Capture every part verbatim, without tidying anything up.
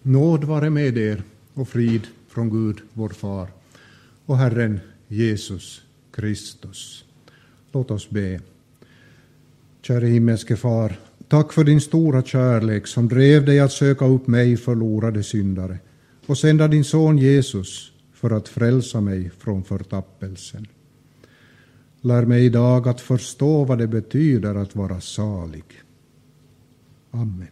Nåd vare med er och frid från Gud vår far och Herren Jesus Kristus. Låt oss be. Käre himmelske far, tack för din stora kärlek som drev dig att söka upp mig, förlorade syndare, och sända din son Jesus för att frälsa mig från förtappelsen. Lär mig idag att förstå vad det betyder att vara salig. Amen.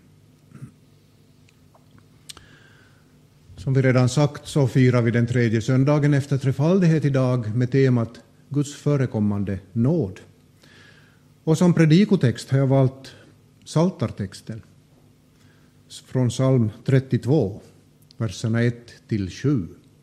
Som vi redan sagt så firar vi den tredje söndagen efter trefaldighet idag med temat Guds förekommande nåd. Och som predikotext har jag valt Psaltartexten från psalm trettiotvå, verserna ett till sju.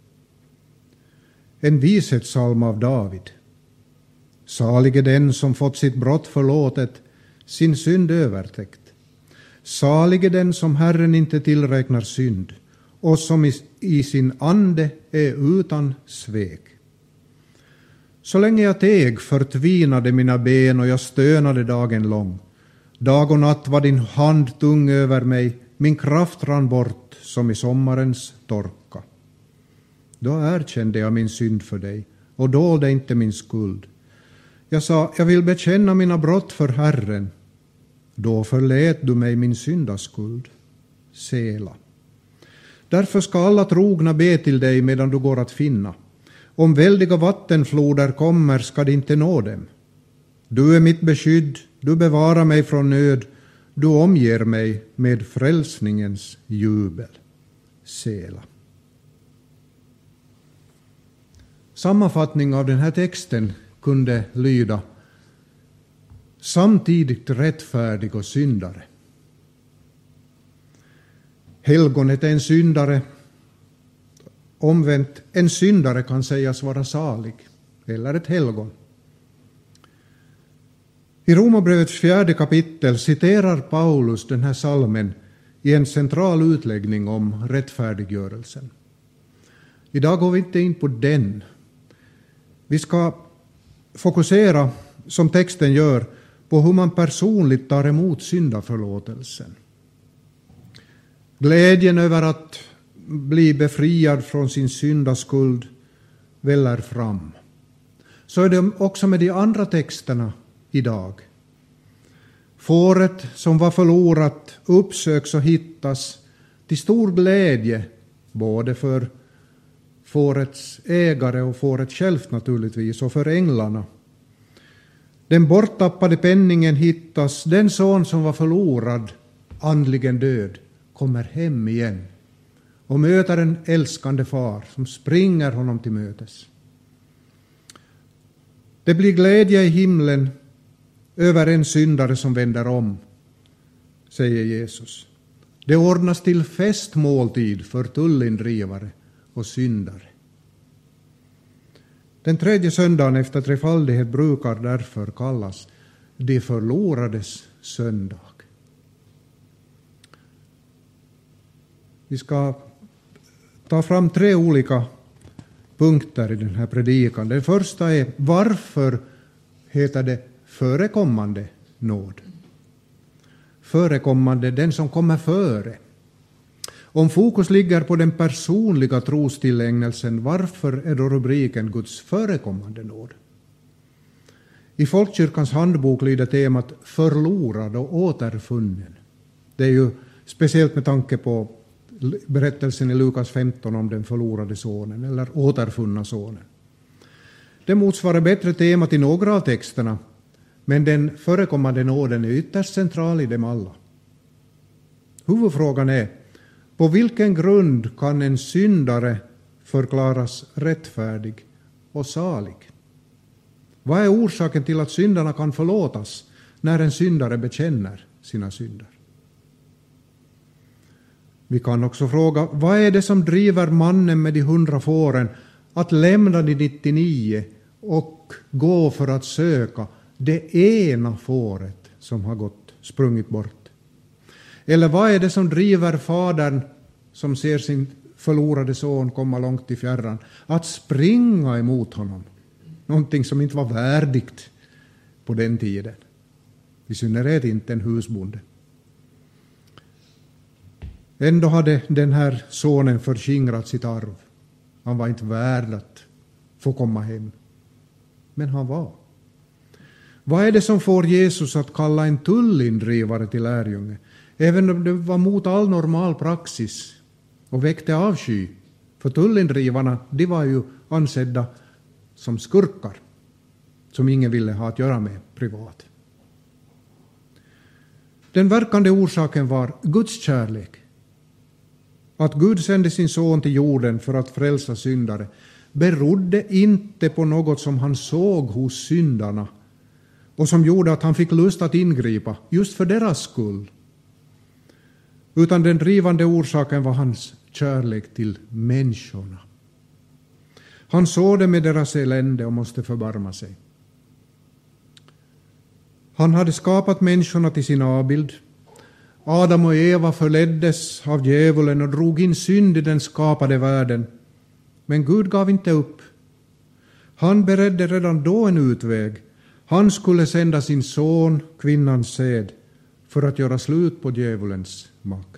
En vishetssalm av David. Salig är den som fått sitt brott förlåtet, sin synd övertäckt. Salig är den som Herren inte tillräknar synd och som i, i sin ande är utan svek. Så länge jag teg förtvinade mina ben och jag stönade dagen lång. Dag och natt var din hand tung över mig, min kraft rann bort som i sommarens torka. Då erkände jag min synd för dig och dolde inte min skuld. Jag sa, jag vill bekänna mina brott för Herren. Då förlät du mig min syndaskuld. Sela. Därför ska alla trogna be till dig medan du går att finna. Om väldiga vattenfloder kommer ska det inte nå dem. Du är mitt beskydd, du bevarar mig från nöd, du omger mig med frälsningens jubel. Sela. Sammanfattning av den här texten kunde lyda: samtidigt rättfärdig och syndare. Helgonet är en syndare. Omvänt, en syndare kan sägas vara salig, eller ett helgon. I Romarbrevets fjärde kapitel citerar Paulus den här salmen i en central utläggning om rättfärdiggörelsen. Idag går vi inte in på den. Vi ska fokusera, som texten gör, på hur man personligt tar emot syndaförlåtelsen. Glädjen över att bli befriad från sin syndaskuld väller fram. Så är det också med de andra texterna idag. Fåret som var förlorat uppsöks och hittas till stor glädje både för fårets ägare och fåret självt naturligtvis och för änglarna. Den borttappade penningen hittas, den son som var förlorad, andligen död, kommer hem igen och möter en älskande far som springer honom till mötes. Det blir glädje i himlen över en syndare som vänder om, säger Jesus. Det ordnas till festmåltid för tullindrivare och syndare. Den tredje söndagen efter trefaldighet brukar därför kallas de förlorades söndag. Vi ska ta fram tre olika punkter i den här predikan. Den första är: varför heter det förekommande nåd? Förekommande, den som kommer före. Om fokus ligger på den personliga trostillägnelsen, varför är då rubriken Guds förekommande nåd? I Folkkyrkans handbok lyder temat förlorad och återfunnen. Det är ju speciellt med tanke på berättelsen i Lukas femton om den förlorade sonen eller återfunna sonen. Det motsvarar bättre temat i några av texterna, men den förekommande nåden är ytterst central i dem alla. Huvudfrågan är: på vilken grund kan en syndare förklaras rättfärdig och salig? Vad är orsaken till att syndarna kan förlåtas när en syndare bekänner sina synder? Vi kan också fråga: vad är det som driver mannen med de hundra fåren att lämna de nittionio och gå för att söka det ena fåret som har gått sprungit bort? Eller vad är det som driver fadern som ser sin förlorade son komma långt i fjärran att springa emot honom? Någonting som inte var värdigt på den tiden. I synnerhet inte en husbonde. Ändå hade den här sonen förskingrat sitt arv. Han var inte värd att få komma hem. Men han var. Vad är det som får Jesus att kalla en tullindrivare till lärjunge? Även om det var mot all normal praxis och väckte avsky. För tullindrivarna, de var ju ansedda som skurkar. Som ingen ville ha att göra med privat. Den verkande orsaken var Guds kärlek. Att Gud sände sin son till jorden för att frälsa syndare berodde inte på något som han såg hos syndarna och som gjorde att han fick lust att ingripa just för deras skull. Utan den drivande orsaken var hans kärlek till människorna. Han såg det med deras elände och måste förbarma sig. Han hade skapat människorna till sin avbild. Adam och Eva förleddes av djävulen och drog in synd i den skapade världen. Men Gud gav inte upp. Han beredde redan då en utväg. Han skulle sända sin son, kvinnans säd, för att göra slut på djävulens makt.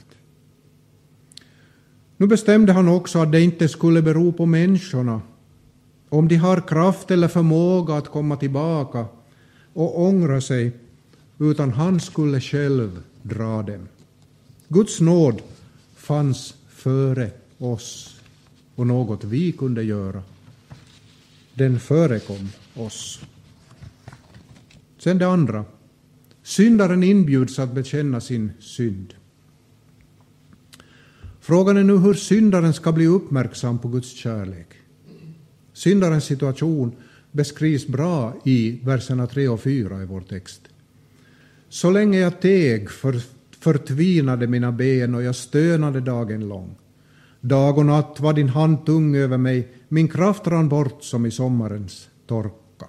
Nu bestämde han också att det inte skulle bero på människorna, om de har kraft eller förmåga att komma tillbaka och ångra sig, utan han skulle själv dra dem. Guds nåd fanns före oss och något vi kunde göra. Den förekom oss. Sen det andra. Syndaren inbjuds att bekänna sin synd. Frågan är nu hur syndaren ska bli uppmärksam på Guds kärlek. Syndarens situation beskrivs bra i verserna tre och fyra i vår text. Så länge jag teg för, förtvinade mina ben och jag stönade dagen lång. Dag och natt var din hand tung över mig, min kraft rann bort som i sommarens torka.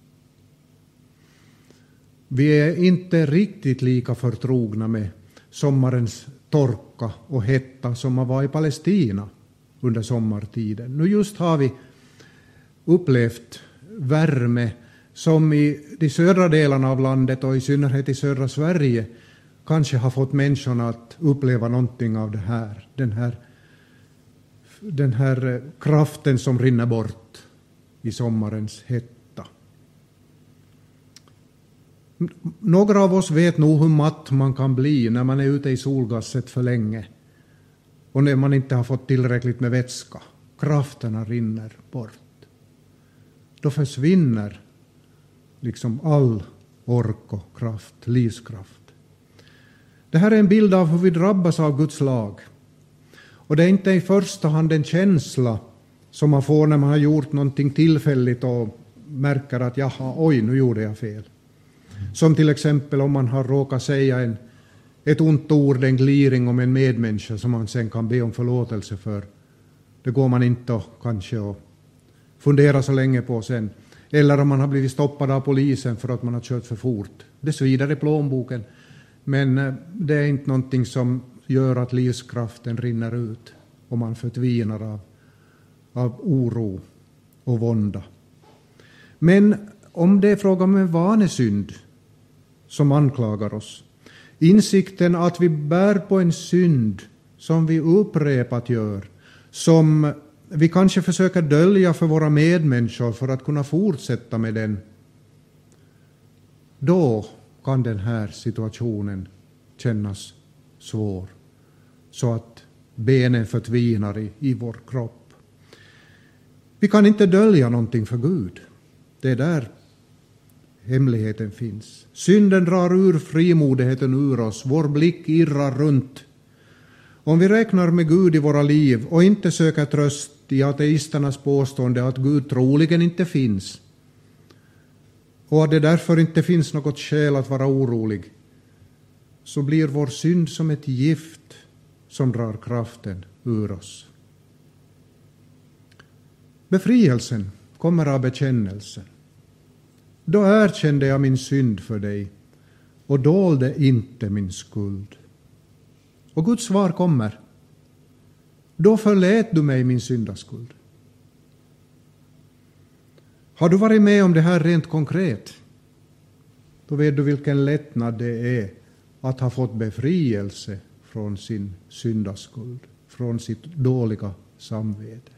Vi är inte riktigt lika förtrogna med sommarens torka och hetta som man var i Palestina under sommartiden. Nu just har vi upplevt värme som i de södra delarna av landet och i synnerhet i södra Sverige kanske har fått människorna att uppleva någonting av det här. Den här, den här kraften som rinner bort i sommarens hetta. Några av oss vet nog hur matt man kan bli när man är ute i solgasset för länge och när man inte har fått tillräckligt med vätska. Krafterna rinner bort. Då försvinner liksom all ork och kraft, livskraft. Det här är en bild av hur vi drabbas av Guds lag. Och det är inte i första hand en känsla som man får när man har gjort någonting tillfälligt och märker att jaha, oj, nu gjorde jag fel. Som till exempel om man har råkat säga en, ett ont ord, en gliring om en medmänniska som man sen kan be om förlåtelse för. Det går man inte och kanske och fundera så länge på sen. Eller om man har blivit stoppad av polisen för att man har kört för fort. Det svider i plånboken. Men det är inte någonting som gör att livskraften rinner ut. Och man förtvinar av, av oro och vånda. Men om det är fråga om en vanesynd som anklagar oss. Insikten att vi bär på en synd som vi upprepat gör. Som vi kanske försöker dölja för våra medmänniskor för att kunna fortsätta med den. Då kan den här situationen kännas svår. Så att benen förtvinar i, i vår kropp. Vi kan inte dölja någonting för Gud. Det är där hemligheten finns. Synden drar ur frimodigheten ur oss. Vår blick irrar runt. Om vi räknar med Gud i våra liv och inte söker tröst i ateisternas påstående att Gud troligen inte finns och att det därför inte finns något skäl att vara orolig, så blir vår synd som ett gift som drar kraften ur oss. Befrielsen kommer av bekännelsen. Då erkände jag min synd för dig och dolde inte min skuld. Och Guds svar kommer. Då förlät du mig min syndaskuld. Har du varit med om det här rent konkret? Då vet du vilken lättnad det är att ha fått befrielse från sin syndaskuld, från sitt dåliga samvete.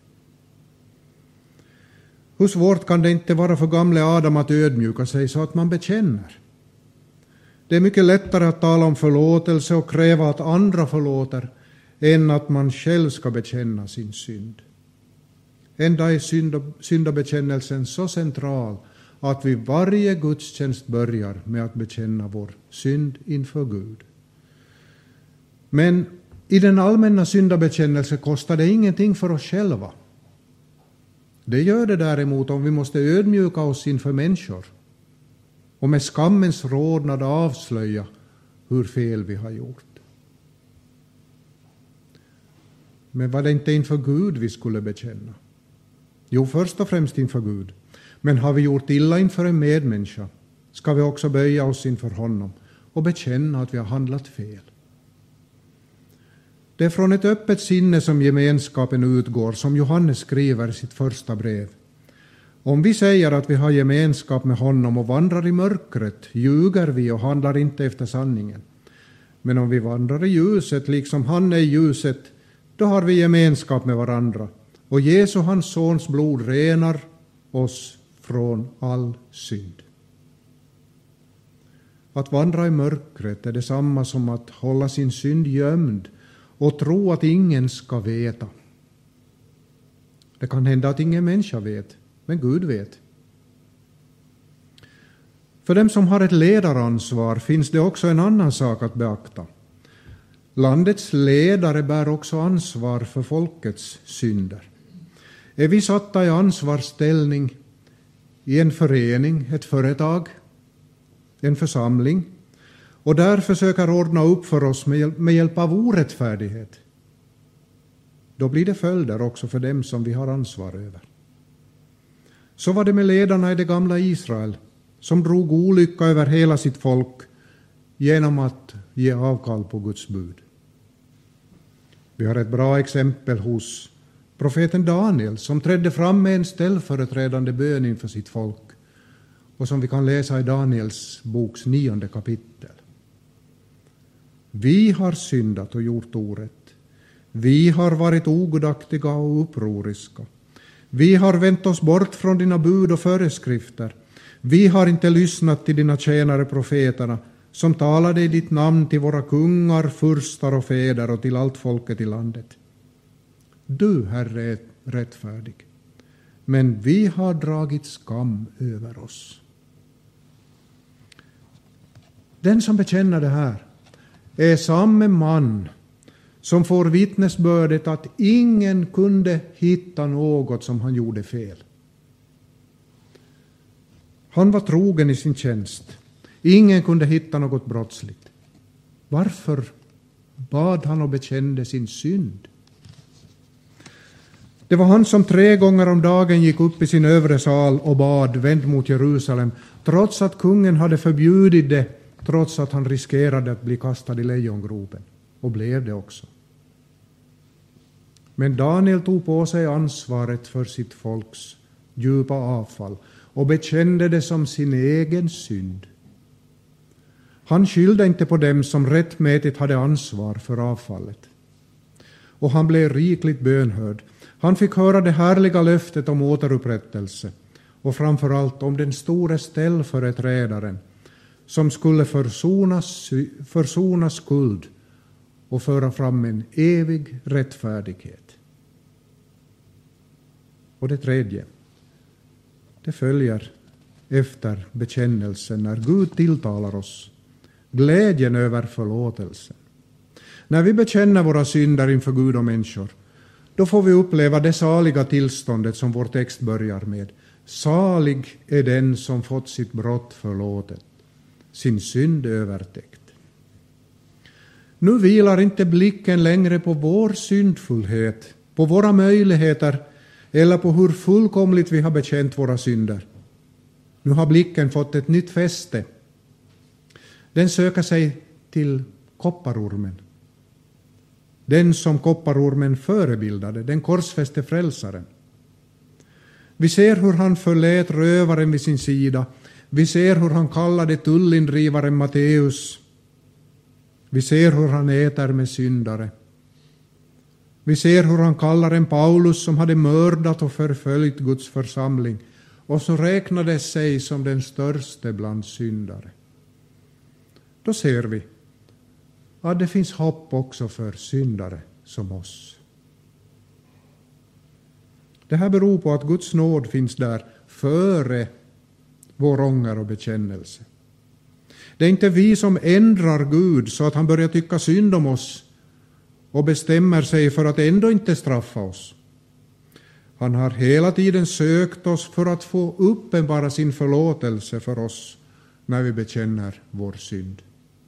Hur svårt kan det inte vara för gamle Adam att ödmjuka sig så att man bekänner? Det är mycket lättare att tala om förlåtelse och kräva att andra förlåter än att man själv ska bekänna sin synd. Ända är syndabekännelsen så central att vi varje gudstjänst börjar med att bekänna vår synd inför Gud. Men i den allmänna syndabekännelsen kostar det ingenting för oss själva. Det gör det däremot om vi måste ödmjuka oss inför människor och med skammens rodnad avslöja hur fel vi har gjort. Men var det inte inför Gud vi skulle bekänna? Jo, först och främst inför Gud. Men har vi gjort illa inför en medmänniska ska vi också böja oss inför honom och bekänna att vi har handlat fel. Det är från ett öppet sinne som gemenskapen utgår, som Johannes skriver i sitt första brev. Om vi säger att vi har gemenskap med honom och vandrar i mörkret, ljuger vi och handlar inte efter sanningen. Men om vi vandrar i ljuset, liksom han är i ljuset, då har vi gemenskap med varandra. Och Jesu, hans sons blod, renar oss från all synd. Att vandra i mörkret är detsamma som att hålla sin synd gömd och tro att ingen ska veta. Det kan hända att ingen människa vet, men Gud vet. För dem som har ett ledaransvar finns det också en annan sak att beakta. Landets ledare bär också ansvar för folkets synder. Är vi satta i ansvarsställning i en förening, ett företag, en församling, och där försöker ordna upp för oss med hjälp av orättfärdighet, då blir det följder också för dem som vi har ansvar över. Så var det med ledarna i det gamla Israel, som drog olycka över hela sitt folk genom att ge avkall på Guds bud. Vi har ett bra exempel hos profeten Daniel, som trädde fram med en ställföreträdande bön inför sitt folk, och som vi kan läsa i Daniels boks nionde kapitel. Vi har syndat och gjort orätt. Vi har varit ogudaktiga och upproriska. Vi har vänt oss bort från dina bud och föreskrifter. Vi har inte lyssnat till dina tjänare profeterna, som talade i ditt namn till våra kungar, furstar och fäder och till allt folket i landet. Du, Herre, är rättfärdig, men vi har dragit skam över oss. Den som bekänner det här är samme man som får vittnesbördet att ingen kunde hitta något som han gjorde fel. Han var trogen i sin tjänst. Ingen kunde hitta något brottsligt. Varför bad han och bekände sin synd? Det var han som tre gånger om dagen gick upp i sin övre sal och bad, vänd mot Jerusalem, trots att kungen hade förbjudit det, trots att han riskerade att bli kastad i lejongropen, och blev det också. Men Daniel tog på sig ansvaret för sitt folks djupa avfall och bekände det som sin egen synd. Han skyllde inte på dem som rättmätigt hade ansvar för avfallet. Och han blev rikligt bönhörd. Han fick höra det härliga löftet om återupprättelse och framförallt om den store ställföreträdaren som skulle försona, försona skuld och föra fram en evig rättfärdighet. Och det tredje, det följer efter bekännelsen när Gud tilltalar oss, glädjen över förlåtelsen. När vi bekänner våra synder inför Gud och människor, då får vi uppleva det saliga tillståndet som vår text börjar med. Salig är den som fått sitt brott förlåtet, sin synd övertäckt. Nu vilar inte blicken längre på vår syndfullhet, på våra möjligheter eller på hur fullkomligt vi har bekänt våra synder. Nu har blicken fått ett nytt fäste. Den söker sig till kopparormen. Den som kopparormen förebildade, den korsfäste frälsaren. Vi ser hur han förlät rövaren vid sin sida. Vi ser hur han kallade tullindrivaren Matteus Vi ser hur han äter med syndare. Vi ser hur han kallar en Paulus som hade mördat och förföljt Guds församling och som räknade sig som den störste bland syndare. Då ser vi att det finns hopp också för syndare som oss. Det här beror på att Guds nåd finns där före vår ånger och bekännelse. Det är inte vi som ändrar Gud så att han börjar tycka synd om oss och bestämmer sig för att ändå inte straffa oss. Han har hela tiden sökt oss för att få uppenbara sin förlåtelse för oss när vi bekänner vår synd.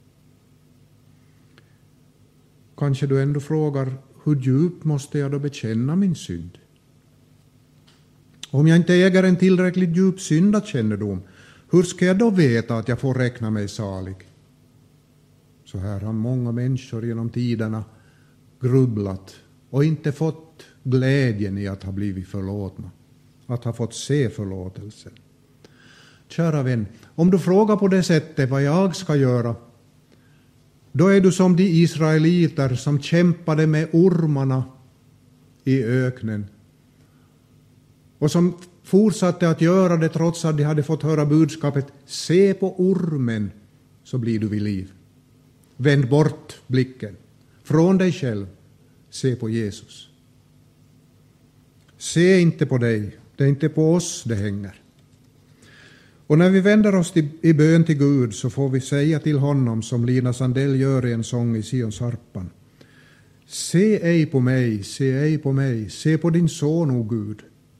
Kanske du ändå frågar, hur djupt måste jag då bekänna min synd? Om jag inte äger en tillräckligt djup syndakännedom, hur ska jag då veta att jag får räkna mig salig? Så här har många människor genom tiderna grubblat och inte fått glädjen i att ha blivit förlåtna, att ha fått se förlåtelsen. Kära vän, om du frågar på det sättet vad jag ska göra, då är du som de israeliter som kämpade med ormarna i öknen och som fortsatte att göra det trots att de hade fått höra budskapet: se på ormen så blir du vid liv. Vänd bort blicken från dig själv, se på Jesus. Se inte på dig, det är inte på oss det hänger. Och när vi vänder oss till, i bön till Gud, så får vi säga till honom som Lina Sandell gör i en sång i Sionsharpan: se ej på mig, se ej på mig, se på din son, o Gud.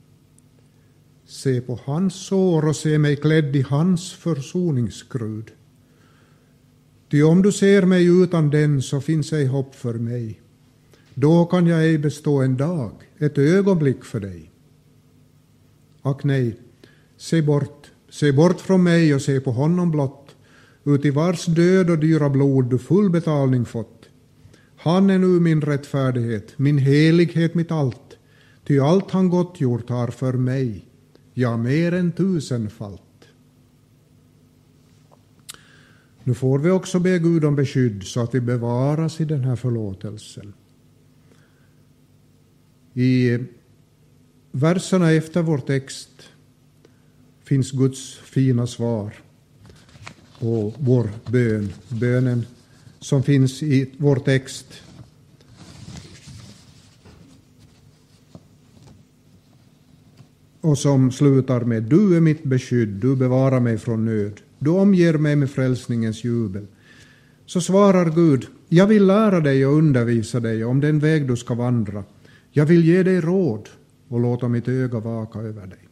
Se på hans sår och se mig klädd i hans försoningsskrud. Ty om du ser mig utan den, så finns ej hopp för mig. Då kan jag ej bestå en dag, ett ögonblick för dig. Ack nej, se bort, se bort från mig och se på honom blott, uti vars död och dyra blod du full betalning fått. Han är nu min rättfärdighet, min helighet, mitt allt, ty allt han gott gjort har för mig, ja, mer än tusenfalt. Nu får vi också be Gud om beskydd så att vi bevaras i den här förlåtelsen. I verserna efter vår text finns Guds fina svar på vår bön. Bönen som finns i vår text. Och som slutar med: du är mitt beskydd, du bevarar mig från nöd. Du omger mig med frälsningens jubel. Så svarar Gud: jag vill lära dig och undervisa dig om den väg du ska vandra. Jag vill ge dig råd och låta mitt öga vaka över dig.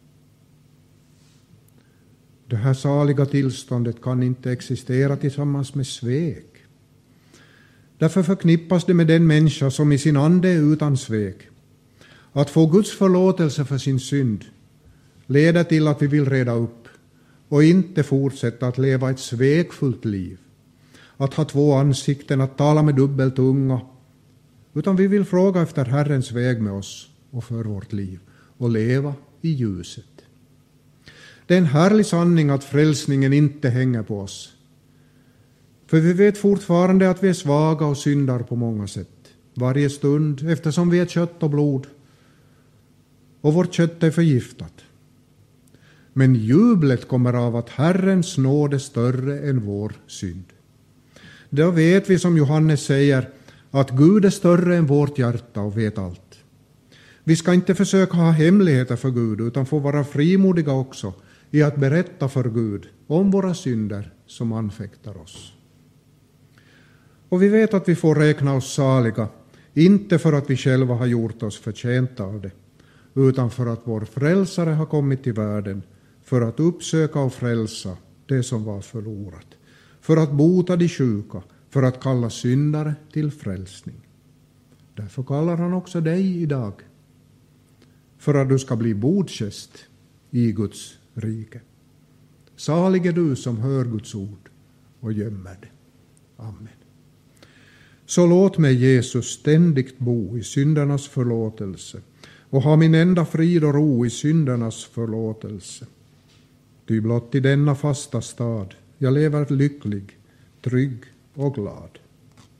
Det här saliga tillståndet kan inte existera tillsammans med svek. Därför förknippas det med den människa som i sin ande är utan svek. Att få Guds förlåtelse för sin synd leder till att vi vill reda upp och inte fortsätta att leva ett svekfullt liv. Att ha två ansikten, att tala med dubbeltunga. Utan vi vill fråga efter Herrens väg med oss och för vårt liv och leva i ljuset. Det är en härlig sanning att frälsningen inte hänger på oss. För vi vet fortfarande att vi är svaga och syndar på många sätt. Varje stund, eftersom vi är kött och blod. Och vårt kött är förgiftat. Men jublet kommer av att Herrens nåd är större än vår synd. Då vet vi, som Johannes säger, att Gud är större än vårt hjärta och vet allt. Vi ska inte försöka ha hemligheter för Gud, utan få vara frimodiga också i att berätta för Gud om våra synder som anfäktar oss. Och vi vet att vi får räkna oss saliga, inte för att vi själva har gjort oss förtjänta av det, utan för att vår frälsare har kommit till världen för att uppsöka och frälsa det som var förlorat, för att bota de sjuka, för att kalla syndare till frälsning. Därför kallar han också dig idag, för att du ska bli bordgäst i Guds rike. Salig är du som hör Guds ord och gömmer det. Amen. Så låt mig, Jesus, ständigt bo i syndernas förlåtelse och ha min enda frid och ro i syndernas förlåtelse. Ty blott i denna fasta stad jag lever lycklig, trygg och glad.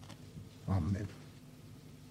Amen.